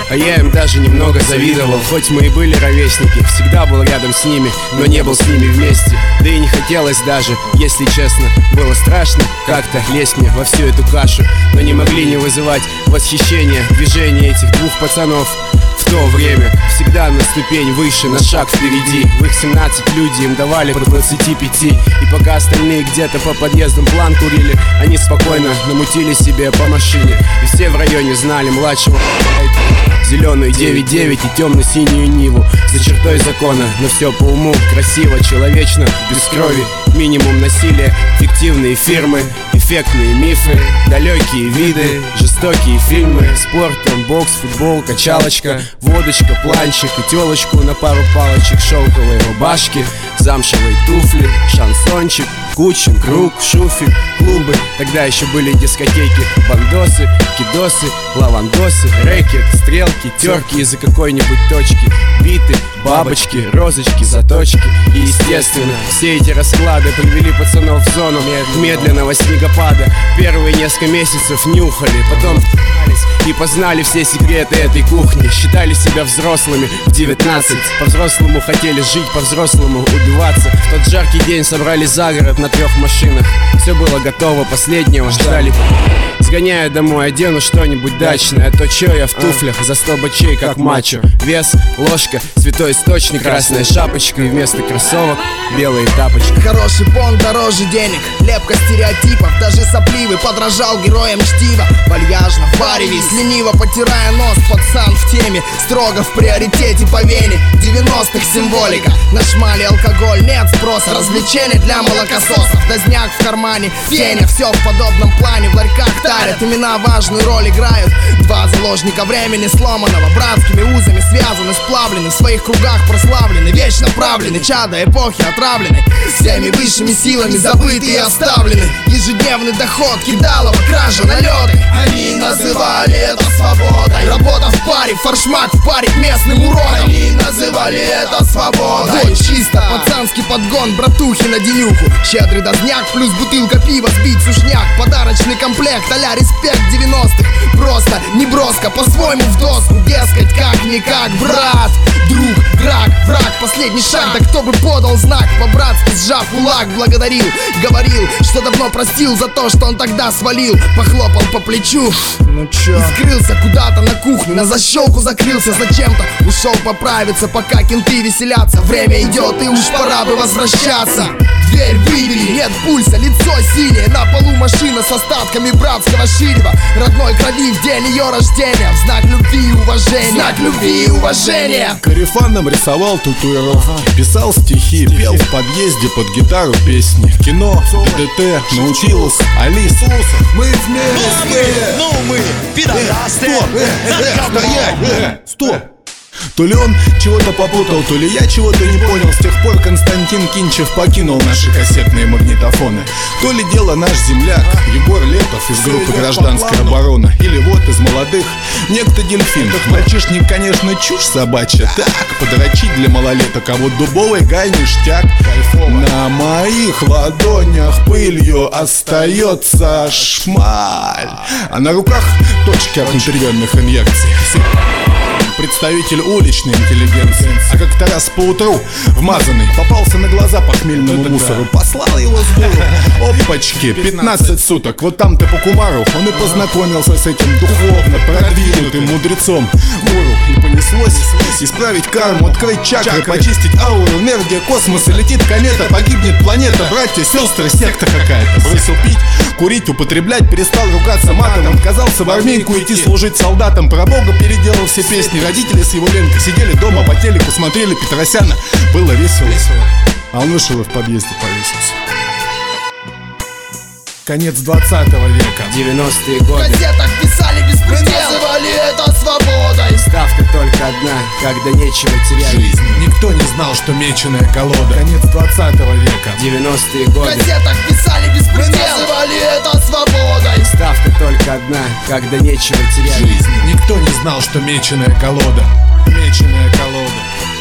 а я им даже немного завидовал. Хоть мы и были ровесники, всегда был рядом с ними, но не был с ними вместе. Да и не хотелось даже, если честно. Было страшно как-то лезть мне во всю эту кашу, но не могли не вызывать восхищения движения этих двух пацанов. В то время всегда на ступень выше, на шаг впереди. В их 17 люди им давали по 25. И пока остальные где-то по подъездам план курили, они спокойно намутили себе по машине. И все в районе знали младшего зеленую 9-9 и темно-синюю Ниву. За чертой закона, но все по уму, красиво, человечно, без крови. Минимум насилия, фиктивные фирмы, эффектные мифы, далекие виды, жестокие фильмы. Спорт, бокс, футбол, качалочка, водочка, планчик и телочку на пару палочек. Шелковые рубашки, замшевые туфли, шансончик, кучин, круг, шуфик, клубы. Тогда еще были дискотеки, бандосы, кидосы, лавандосы, рэкет, стрелки, терки из-за какой-нибудь точки, биты, бабочки, розочки, заточки. И естественно, все эти расклады привели пацанов в зону медленного снегопада. Первые несколько месяцев нюхали, потом и познали все секреты этой кухни. Считали себя взрослыми в 19, по-взрослому хотели жить, по-взрослому убиваться. В тот жаркий день собрали за город на 3 машинах. Все было готово, последнего ждали. Сгоняю домой, одену что-нибудь дачное, а то чё я в туфлях за 100 бачей, как мачо. Вес, ложка, святой источник, красная шапочка и вместо кроссовок белые тапочки. Хороший понт дороже денег, лепка стереотипов. Даже сопливый подражал героям чтива. Вальяжно в баре весь, лениво потирая нос. Пацан в теме, строго в приоритете по вене. 90-х символика, на шмале алкоголь, нет спроса. Развлечения для молокососов, дозняк в кармане, феня. Все в подобном плане, в ларьках тарят, имена важную роль играют. Два заложника времени сломанного, братскими узами связаны, сплавлены, в своих кругах прославлены, вечно правлены, чада эпохи отравлены, всеми высшими силами забыты и оставлены. Ежедневный доход, кидалово, кража, налеты. Они называли это свободой. Работа в паре, форшмак в паре к местным уродам. Они называли это свободой. Бой чисто, пацанский подгон, братухи на денюху. Щедрый дозняк плюс бутылка пива, сбить сушняк. Подарочный комплект а-ля респект 90-х. Просто, не броско, по-своему в доску. Дескать, как-никак, брат, друг, враг, враг, последний шаг. Да кто бы подал знак, по-братски сжав кулак, благодарил, говорил, что давно простил за то, что он тогда свалил. Похлопал по плечу, ну чё, и скрылся куда-то на кухню, на защелку закрылся зачем-то. Ушел поправиться, пока кенты веселятся. Время идет и уж пора бы возвращаться. Дверь выбили, нет пульса, лицо синее. На полу машина с остатками братского ширева. Родной крови в день ее рождения. В знак любви и уважения, в знак любви и уважения. Корефаном рисовал татуировки, писал стихи, пел в подъезде под гитару песни. Кино, ДДТ, научилась Алиса. Мы вместе. Мы пидорасты. Стоп! То ли он чего-то попутал, то ли я чего-то не понял. С тех пор Константин Кинчев покинул наши кассетные магнитофоны. То ли дело наш земляк Егор Летов из группы «Гражданская оборона». Или вот из молодых некто Дельфин. Мальчишник, конечно, чушь собачья. Так, подрочить для малолеток, а вот дубовый гай ништяк. На моих ладонях пылью остается шмаль, а на руках точки от внутривенных инъекций. Представитель уличной интеллигенции. А как-то раз поутру, вмазанный, попался на глаза похмельному мусору. Послал его с дуру. Опачки, 15 суток. Вот там-то по кумару он и познакомился с этим духовно продвинутым мудрецом. Гуру, и понеслось исправить карму, открыть чакры, почистить ауру, энергия космоса. Летит комета, погибнет планета. Братья, сестры, секта какая-то. Бросил пить, курить, употреблять, перестал ругаться матом. Отказался в армейку идти служить солдатам. Про Бога переделал все песни. Родители с его Ленкой сидели дома по телеку, смотрели Петросяна. Было весело. А он вышел и в подъезде повесился. Конец 20 века, 90-е годы. В газетах писали беспредел, называли это свободой. Ставка только одна, когда нечего терять. Жизнь. Никто не знал, что меченая колода. Конец 20 века, 90-е В годы. газетах писали беспредел, называли это свободой. Ставка только одна, когда нечего терять. Жизнь. Никто не знал, что меченая колода. Меченая колода.